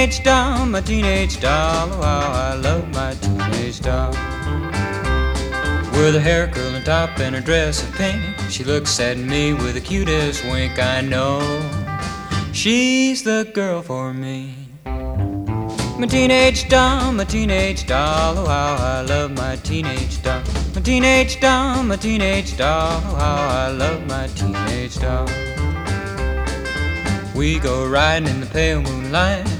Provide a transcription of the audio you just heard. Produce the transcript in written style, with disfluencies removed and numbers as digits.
teenage doll, my teenage doll. Oh, how I love my teenage doll. With her hair curling top and her dress of pink, she looks at me with the cutest wink. I know she's the girl for me. My teenage doll, my teenage doll. Oh, how I love my teenage doll. My teenage doll, my teenage doll. Oh, how I love my teenage doll. We go riding in the pale moonlight,